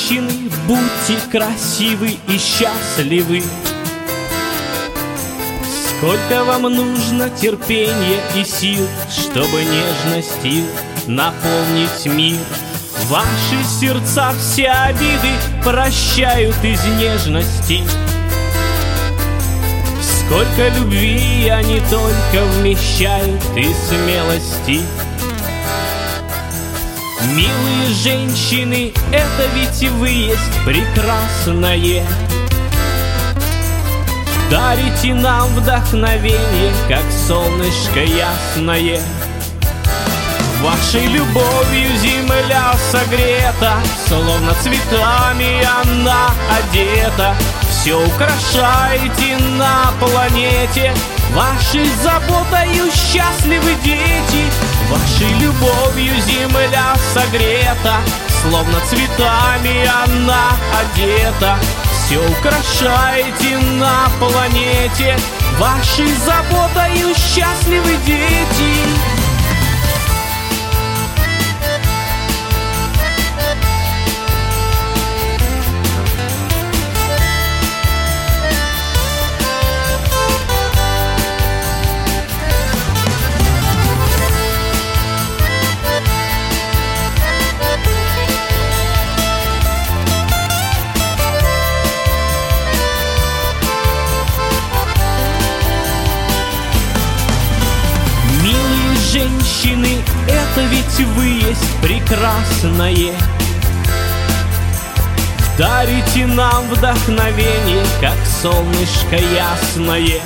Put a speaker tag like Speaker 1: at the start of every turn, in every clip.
Speaker 1: женщины, будьте красивы и счастливы. Сколько вам нужно терпения и сил, чтобы нежностью наполнить мир. Ваши сердца все обиды прощают из нежности. Сколько любви они только вмещают из смелости. Милые женщины, это ведь вы есть прекрасное. Дарите нам вдохновение, как солнышко ясное. Вашей любовью земля согрета, словно цветами она одета. Все украшаете на планете, вашей заботою счастливы дети. Вашей любовью земля согрета, словно цветами она одета. Все украшаете на планете, вашей заботою счастливы дети. Женщины, это ведь вы есть прекрасное. Дарите нам вдохновение, как солнышко ясное.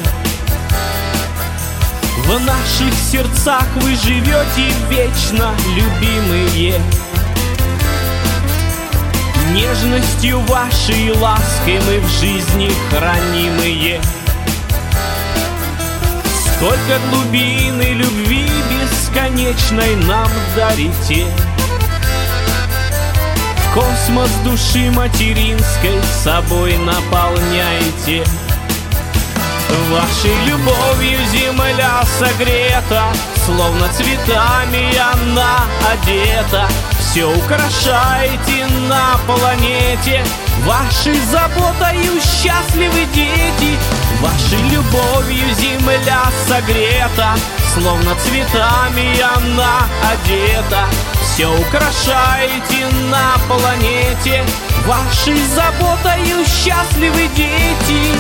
Speaker 1: В наших сердцах вы живете вечно, любимые. Нежностью вашей лаской мы в жизни хранимые. Сколько глубины любви бесконечной нам дарите. Космос души материнской собой наполняете. Вашей любовью земля согрета, словно цветами она одета. Все украшаете на планете, вашей заботою счастливы дети. Вашей любовью земля согрета, словно цветами она одета. Все украшаете на планете, вашей заботою счастливы дети.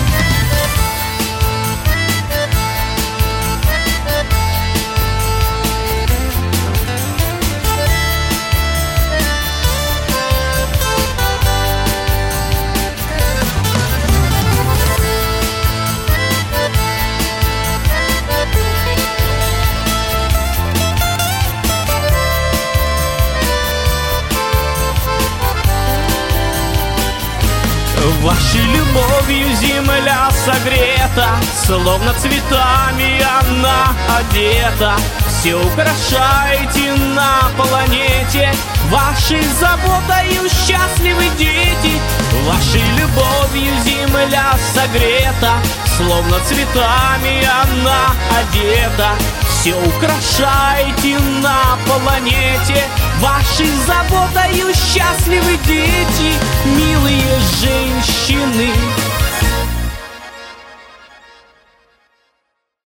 Speaker 1: Вашей любовью земля согрета, словно цветами она одета. Все украшаете на планете, вашей заботою счастливы дети. Вашей любовью земля согрета, словно цветами она одета. Все украшаете на планете, вашей заботою счастливы дети. Милые женщины,